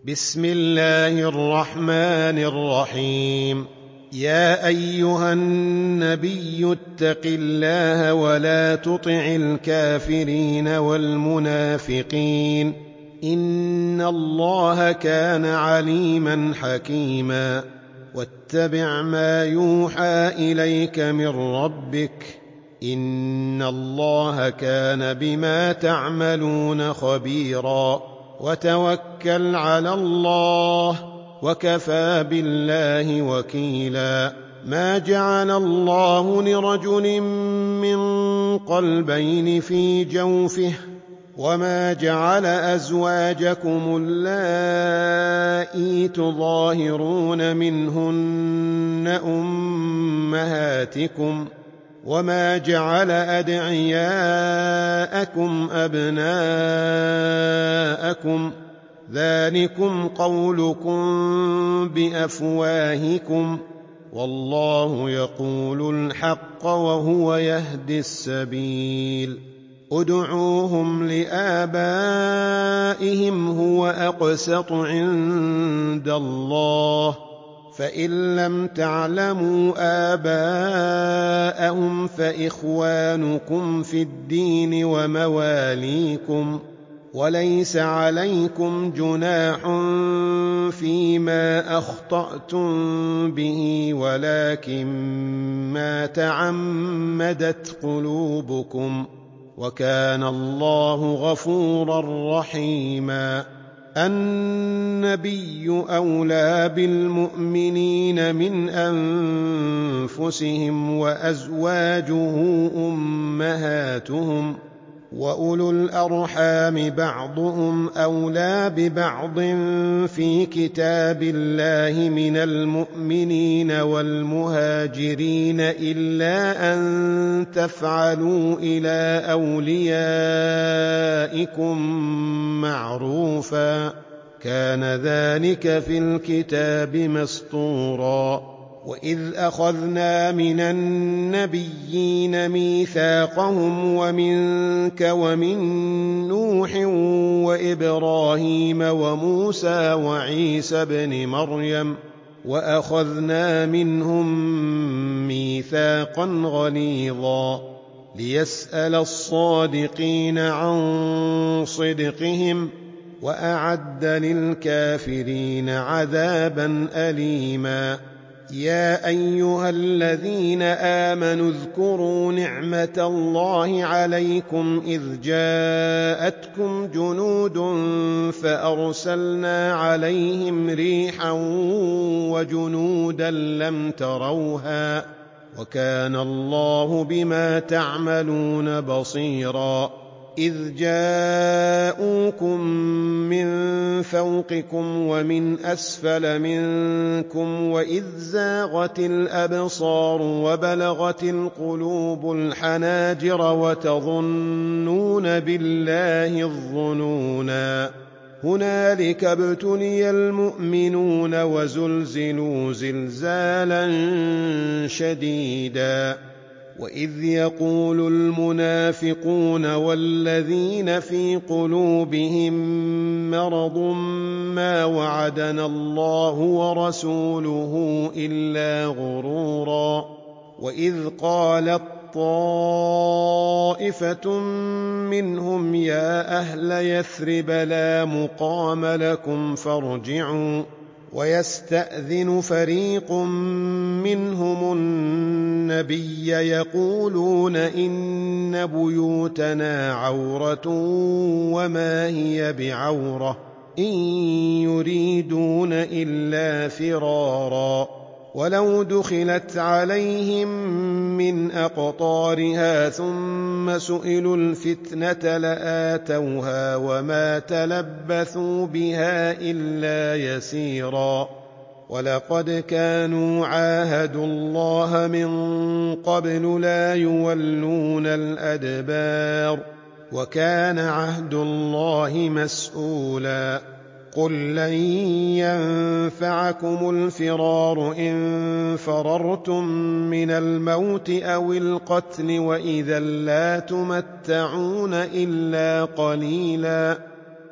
بسم الله الرحمن الرحيم. يا أيها النبي اتق الله ولا تطع الكافرين والمنافقين، إن الله كان عليما حكيما. واتبع ما يوحى إليك من ربك، إن الله كان بما تعملون خبيرا. وتوكل على الله، وكفى بالله وكيلا. ما جعل الله لرجل من قلبين في جوفه، وما جعل أزواجكم اللائي تظاهرون منهن أمهاتكم، وما جعل أدعياءكم أبناءكم، ذلكم قولكم بأفواهكم، والله يقول الحق وهو يهدي السبيل. ادعوهم لآبائهم هو أقسط عند الله، فإن لم تعلموا آباءهم فإخوانكم في الدين ومواليكم، وليس عليكم جناح فيما أخطأتم به، ولكن ما تعمدت قلوبكم، وكان الله غفورا رحيما. النبي أولى بالمؤمنين من أنفسهم، وأزواجه أمهاتهم، وأولو الأرحام بعضهم أولى ببعض في كتاب الله من المؤمنين والمهاجرين، إلا أن تفعلوا إلى أوليائكم معروفا، كان ذلك في الكتاب مسطورا. وإذ أخذنا من النبيين ميثاقهم ومنك ومن نوح وإبراهيم وموسى وعيسى ابن مريم، وأخذنا منهم ميثاقا غليظا، ليسأل الصادقين عن صدقهم، وأعد للكافرين عذابا أليما. يا أيها الذين آمنوا اذكروا نعمة الله عليكم إذ جاءتكم جنود فأرسلنا عليهم ريحا وجنودا لم تروها، وكان الله بما تعملون بصيرا. إذ جاءوكم من فوقكم ومن أسفل منكم، وإذ زاغت الأبصار وبلغت القلوب الحناجر وتظنون بالله الظنونا. هنالك ابتلي المؤمنون وزلزلوا زلزالا شديدا. وإذ يقول المنافقون والذين في قلوبهم مرض ما وعدنا الله ورسوله إلا غرورا. وإذ قالت طائفة منهم يا أهل يثرب لا مقام لكم فارجعوا، ويستأذن فريق منهم النبي يقولون إن بيوتنا عورة وما هي بعورة، إن يريدون إلا فرارا. ولو دخلت عليهم من أقطارها ثم سئلوا الفتنة لآتوها وما تلبثوا بها إلا يسيرا. ولقد كانوا عاهدوا الله من قبل لا يولون الأدبار، وكان عهد الله مسؤولا. قل لن ينفعكم الفرار إن فررتم من الموت أو القتل، وإذا لا تمتعون إلا قليلا.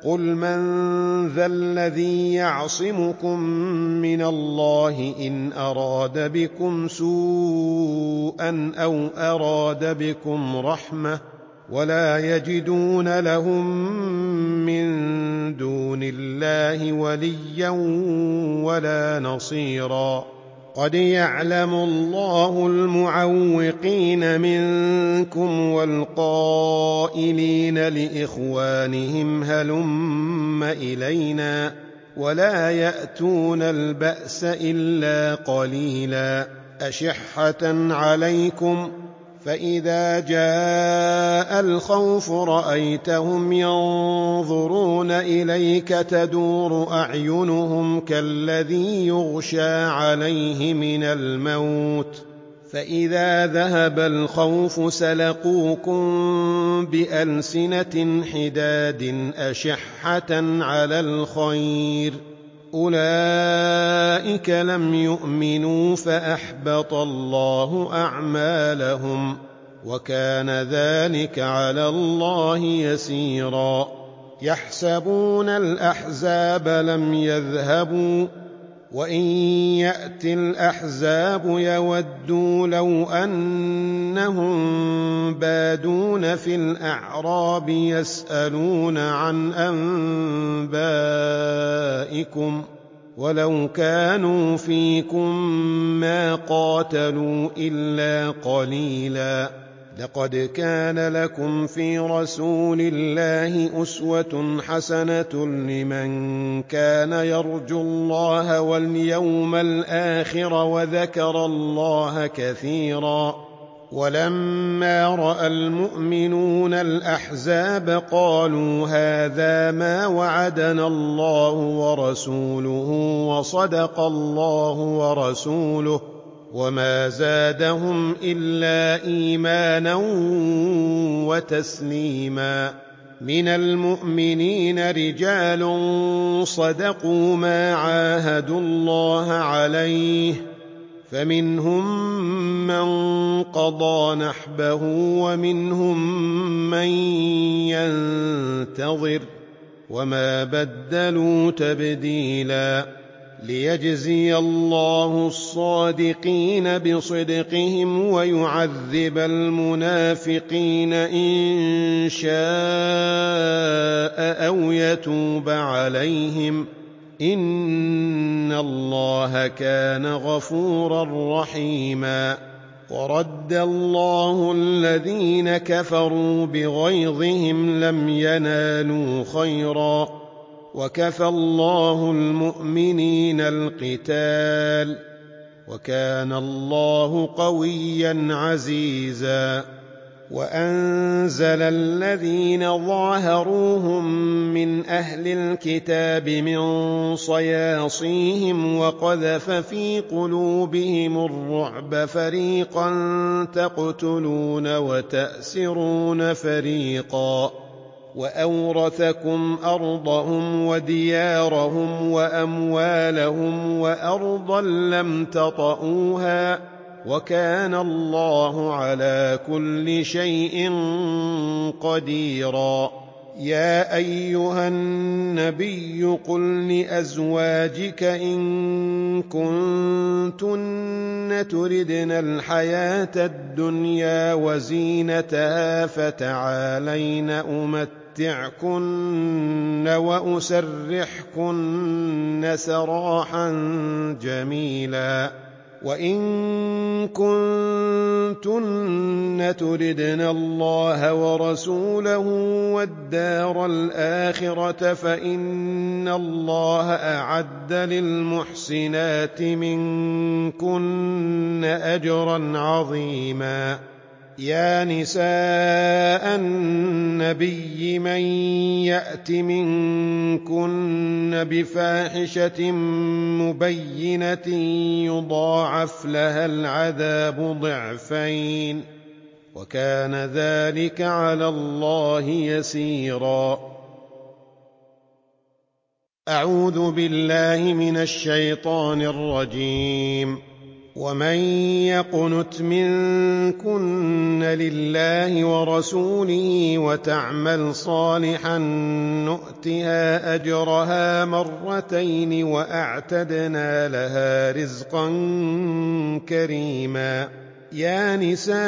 قل من ذا الذي يعصمكم من الله إن أراد بكم سوءا أو أراد بكم رحمة ولا يجدون لهم من دون الله وليا ولا نصيرا قد يعلم الله المعوقين منكم والقائلين لإخوانهم هلم إلينا ولا يأتون البأس إلا قليلا أشحة عليكم فإذا جاء الخوف رأيتهم ينظرون إليك تدور أعينهم كالذي يغشى عليه من الموت فإذا ذهب الخوف سلقوكم بألسنة حداد أشحة على الخير أولئك لم يؤمنوا فأحبط الله أعمالهم وكان ذلك على الله يسيرا يحسبون الأحزاب لم يذهبوا وإن يأتي الأحزاب يودوا لو أنهم بادون في الأعراب يسألون عن أنبائكم ولو كانوا فيكم ما قاتلوا إلا قليلا لقد كان لكم في رسول الله أسوة حسنة لمن كان يرجو الله واليوم الآخر وذكر الله كثيرا ولما رأى المؤمنون الأحزاب قالوا هذا ما وعدنا الله ورسوله وصدق الله ورسوله وما زادهم إلا إيمانا وتسليما من المؤمنين رجال صدقوا ما عاهدوا الله عليه فمنهم من قضى نحبه ومنهم من ينتظر وما بدلوا تبديلا ليجزي الله الصادقين بصدقهم ويعذب المنافقين إن شاء أو يتوب عليهم إن الله كان غفورا رحيما ورد الله الذين كفروا بغيظهم لم ينالوا خيرا وكفى الله المؤمنين القتال وكان الله قويا عزيزا وأنزل الذين ظاهروهم من أهل الكتاب من صياصيهم وقذف في قلوبهم الرعب فريقا تقتلون وتأسرون فريقا وأورثكم أرضهم وديارهم وأموالهم وأرضا لم تطئوها وكان الله على كل شيء قديرا يا أيها النبي قل لأزواجك إن كنتن تردن الحياة الدنيا وزينتها فتعالين أمتعكن وأسرحكن سراحا جميلا وإن كنتن تردن الله ورسوله والدار الآخرة فإن الله أعد للمحسنات منكن أجرا عظيما يا نساء النبي من يأت منكن بفاحشة مبينة يضاعف لها العذاب ضعفين وكان ذلك على الله يسيرا أعوذ بالله من الشيطان الرجيم ومن يقنت منكن لله ورسوله وتعمل صالحا نؤتها أجرها مرتين وأعتدنا لها رزقا كريما. يا نساء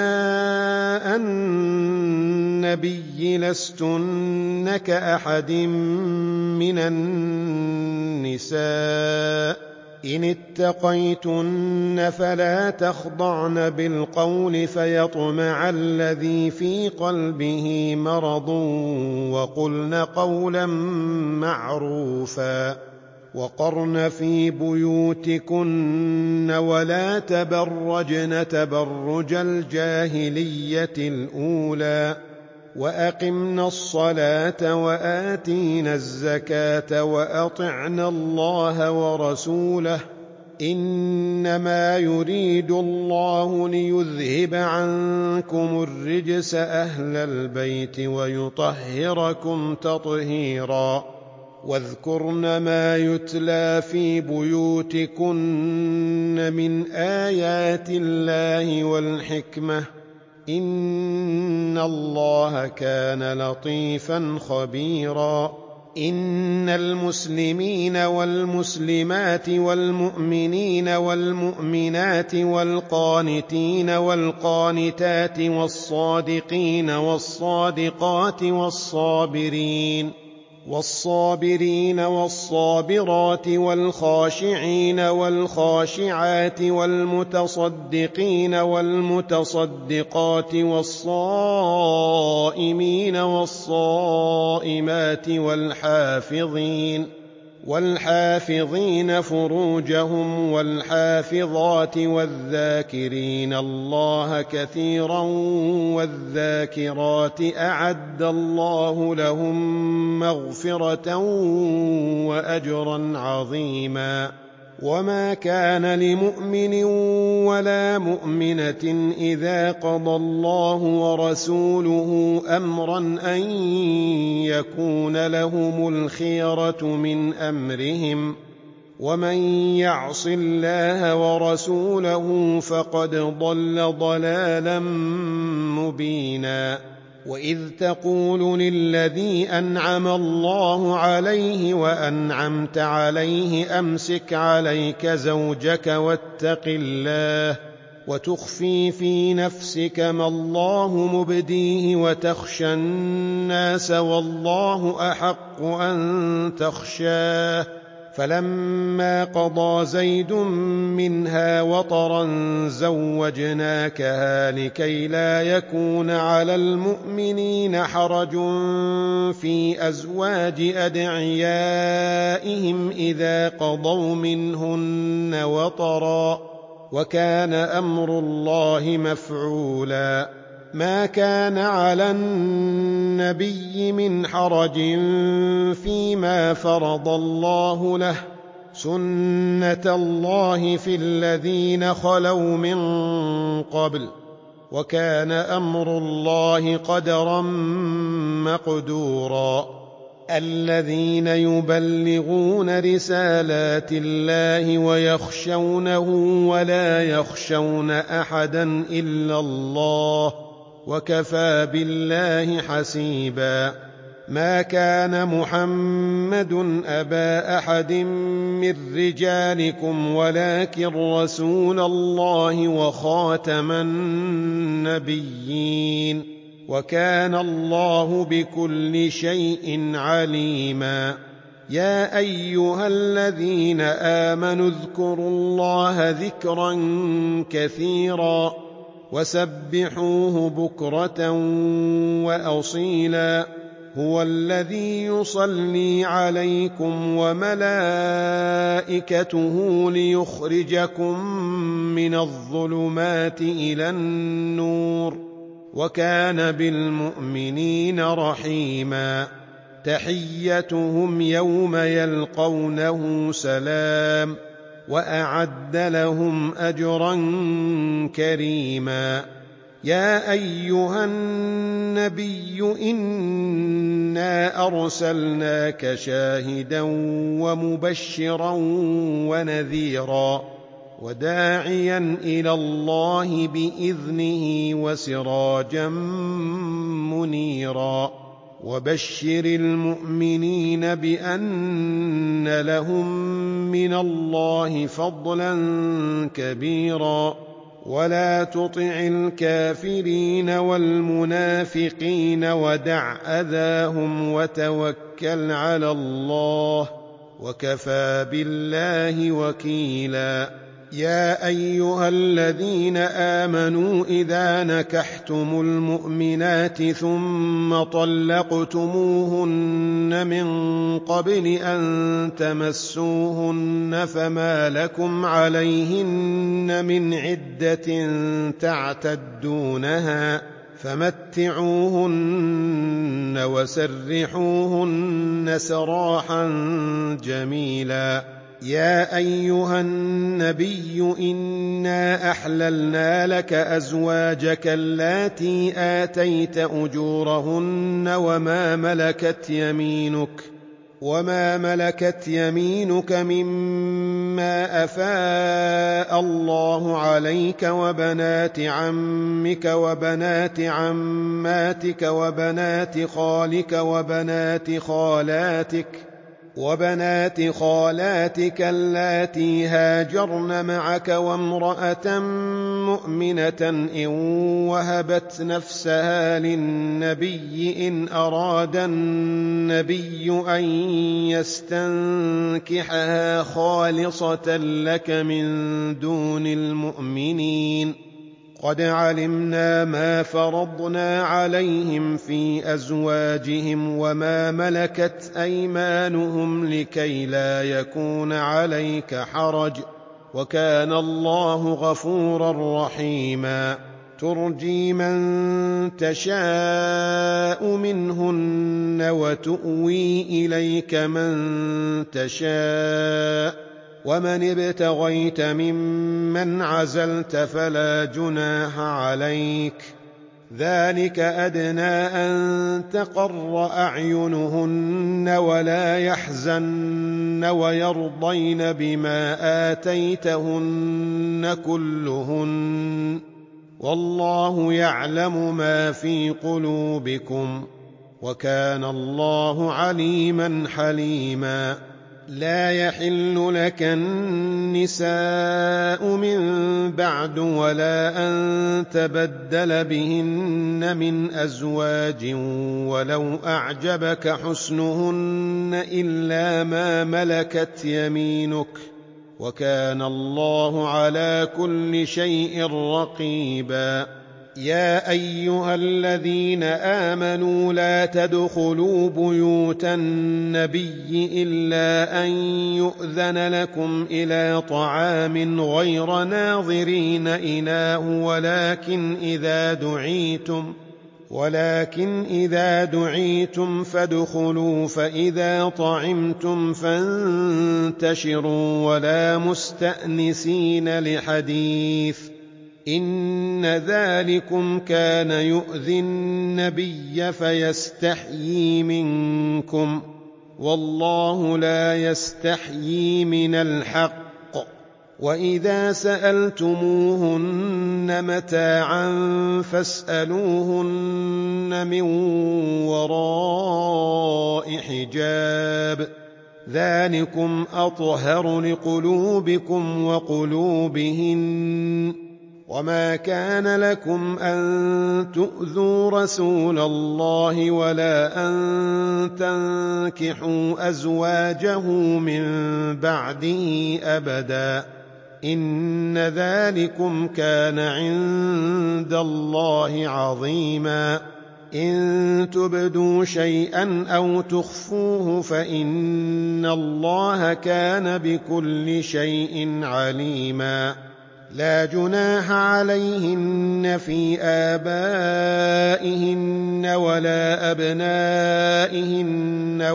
النبي لستن كأحد من النساء إن اتقيتن فلا تخضعن بالقول فيطمع الذي في قلبه مرض وقلن قولا معروفا. وقرن في بيوتكن ولا تبرجن تبرج الجاهلية الأولى وأقمنا الصلاة وآتينا الزكاة وأطعنا الله ورسوله إنما يريد الله ليذهب عنكم الرجس أهل البيت ويطهركم تطهيرا. واذكرن ما يتلى في بيوتكن من آيات الله والحكمة إن الله كان لطيفا خبيرا. إن المسلمين والمسلمات والمؤمنين والمؤمنات والقانتين والقانتات والصادقين والصادقات والصابرين والصابرات والخاشعين والخاشعات والمتصدقين والمتصدقات والصائمين والصائمات والحافظين فروجهم والحافظات والذاكرين الله كثيرا والذاكرات أعد الله لهم مغفرة وأجرا عظيما. وما كان لمؤمن ولا مؤمنة إذا قضى الله ورسوله أمرا أن يكون لهم الخيرة من أمرهم ومن يعص الله ورسوله فقد ضل ضلالا مبينا. وإذ تقول للذي أنعم الله عليه وأنعمت عليه أمسك عليك زوجك واتق الله وتخفي في نفسك ما الله مبديه وتخشى الناس والله أحق أن تخشاه. فلما قضى زيد منها وطرا زوجناكها لكي لا يكون على المؤمنين حرج في أزواج أدعيائهم إذا قضوا منهن وطرا وكان أمر الله مفعولا. ما كان على النبي من حرج فيما فرض الله له سنة الله في الذين خلوا من قبل وكان أمر الله قدرا مقدورا. الذين يبلغون رسالات الله ويخشونه ولا يخشون أحدا إلا الله وكفى بالله حسيبا. ما كان محمد أبا أحد من رجالكم ولكن رسول الله وخاتم النبيين وكان الله بكل شيء عليما. يا أيها الذين آمنوا اذكروا الله ذكرا كثيرا وسبحوه بكرة وأصيلا. هو الذي يصلي عليكم وملائكته ليخرجكم من الظلمات إلى النور وكان بالمؤمنين رحيما. تحيتهم يوم يلقونه سلام وأعد لهم أجرا كريما. يا أيها النبي إنا أرسلناك شاهدا ومبشرا ونذيرا وداعيا إلى الله بإذنه وسراجا منيرا وبشر المؤمنين بأن لهم من الله فضلا كبيرا ولا تطع الكافرين والمنافقين ودع أذاهم وتوكل على الله وكفى بالله وكيلا يا أيها الذين آمنوا إذا نكحتم المؤمنات ثم طلقتموهن من قبل أن تمسوهن فما لكم عليهن من عدة تعتدونها فمتعوهن وسرحوهن سراحا جميلا يا أيها النبي إنا أحللنا لك أزواجك اللاتي آتيت أجورهن وما ملكت يمينك مما أفاء الله عليك وبنات عمك وبنات عماتك وبنات خالك وبنات خالاتك اللاتي هاجرن معك وامرأة مؤمنة إن وهبت نفسها للنبي إن أراد النبي أن يستنكحها خالصة لك من دون المؤمنين قد علمنا ما فرضنا عليهم في أزواجهم وما ملكت أيمانهم لكي لا يكون عليك حرج وكان الله غفورا رحيما ترجي من تشاء منهن وتؤوي إليك من تشاء ومن ابتغيت ممن عزلت فلا جناح عليك ذلك أدنى أن تقر أعينهن ولا يحزن ويرضين بما آتيتهن كلهن والله يعلم ما في قلوبكم وكان الله عليما حليما لا يحل لك النساء من بعد ولا أن تبدل بهن من أزواج ولو أعجبك حسنهن إلا ما ملكت يمينك وكان الله على كل شيء رقيبا يا أيها الذين آمنوا لا تدخلوا بيوت النبي إلا أن يؤذن لكم إلى طعام غير ناظرين إناه ولكن إذا دعيتم فادخلوا فإذا طعمتم فانتشروا ولا مستأنسين لحديث إن ذلكم كان يؤذي النبي فيستحيي منكم والله لا يستحيي من الحق وإذا سألتموهن متاعا فاسألوهن من وراء حجاب ذلكم أطهر لقلوبكم وقلوبهن وما كان لكم أن تؤذوا رسول الله ولا أن تنكحوا أزواجه من بعده أبدا إن ذلكم كان عند الله عظيما إن تبدوا شيئا أو تخفوه فإن الله كان بكل شيء عليما لا جناح عليهن في آبائهن ولا أبنائهن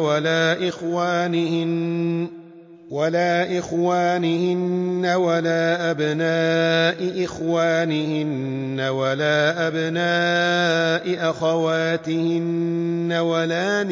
ولا إخوانهن ولا أبناء إخوانهن ولا أبناء أخواتهن ولا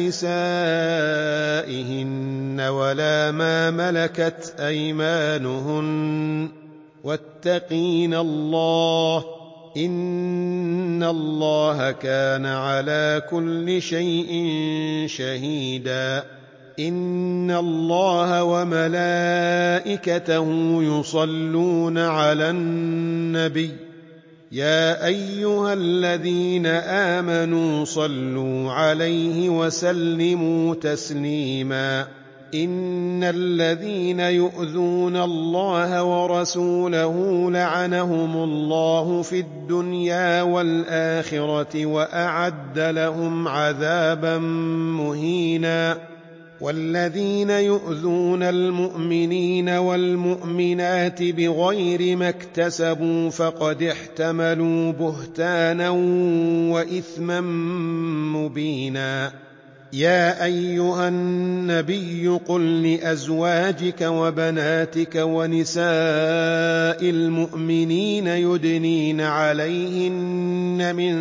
نسائهن ولا ما ملكت أيمانهن واتقين الله إن الله كان على كل شيء شهيدا إن الله وملائكته يصلون على النبي يا أيها الذين آمنوا صلوا عليه وسلموا تسليما إن الذين يؤذون الله ورسوله لعنهم الله في الدنيا والآخرة وأعد لهم عذابا مهينا والذين يؤذون المؤمنين والمؤمنات بغير ما اكتسبوا فقد احتملوا بهتانا وإثما مبينا يا أيها النبي قل لأزواجك وبناتك ونساء المؤمنين يدنين عليهن من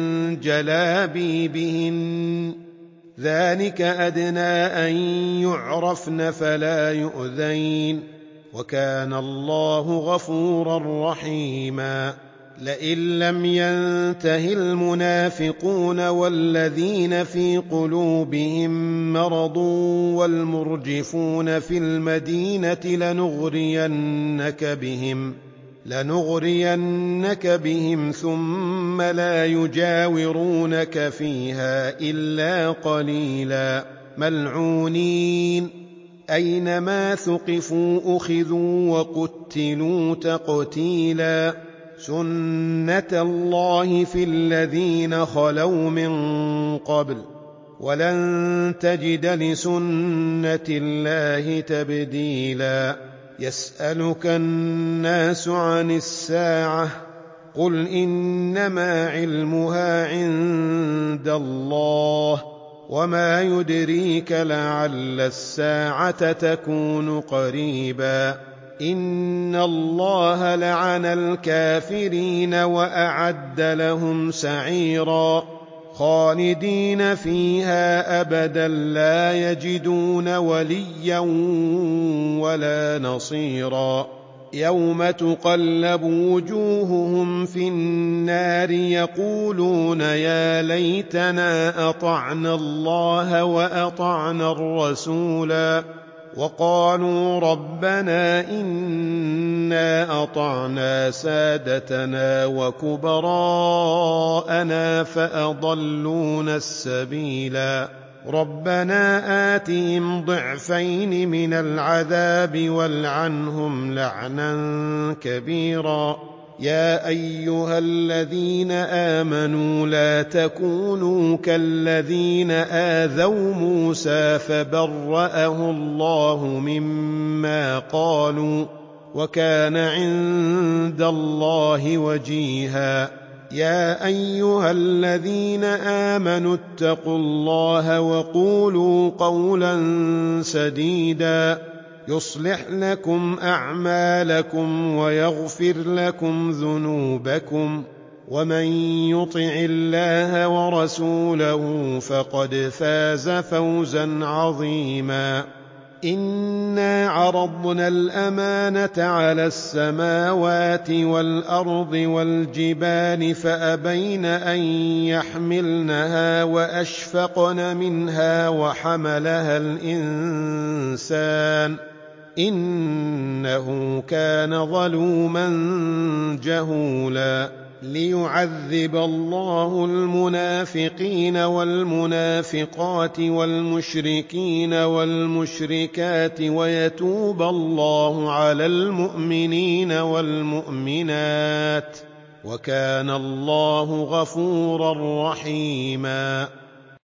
جلابيبهن ذلك أدنى أن يعرفن فلا يؤذين وكان الله غفورا رحيما لئن لم ينته المنافقون والذين في قلوبهم مرض والمرجفون في المدينة لنغرينك بهم ثم لا يجاورونك فيها إلا قليلا ملعونين أينما ثقفوا أخذوا وقتلوا تقتيلا سنة الله في الذين خلوا من قبل ولن تجد لسنة الله تبديلا يسألك الناس عن الساعة قل إنما علمها عند الله وما يدريك لعل الساعة تكون قريبا إن الله لعن الكافرين وأعد لهم سعيرا خالدين فيها أبدا لا يجدون وليا ولا نصيرا يوم تقلب وجوههم في النار يقولون يا ليتنا أطعنا الله وأطعنا الرسولا وقالوا ربنا إنا أطعنا سادتنا وكبراءنا فأضلونا السبيلا ربنا آتهم ضعفين من العذاب والعنهم لعنا كبيرا يا أيها الذين آمنوا لا تكونوا كالذين آذوا موسى فبرأه الله مما قالوا وكان عند الله وجيها يا أيها الذين آمنوا اتقوا الله وقولوا قولا سديدا يصلح لكم أعمالكم ويغفر لكم ذنوبكم ومن يطع الله ورسوله فقد فاز فوزا عظيما إنا عرضنا الأمانة على السماوات والأرض والجبال فأبين أن يحملنها وأشفقن منها وحملها الإنسان إنه كان ظلوما جهولا ليعذب الله المنافقين والمنافقات والمشركين والمشركات ويتوب الله على المؤمنين والمؤمنات وكان الله غفورا رحيما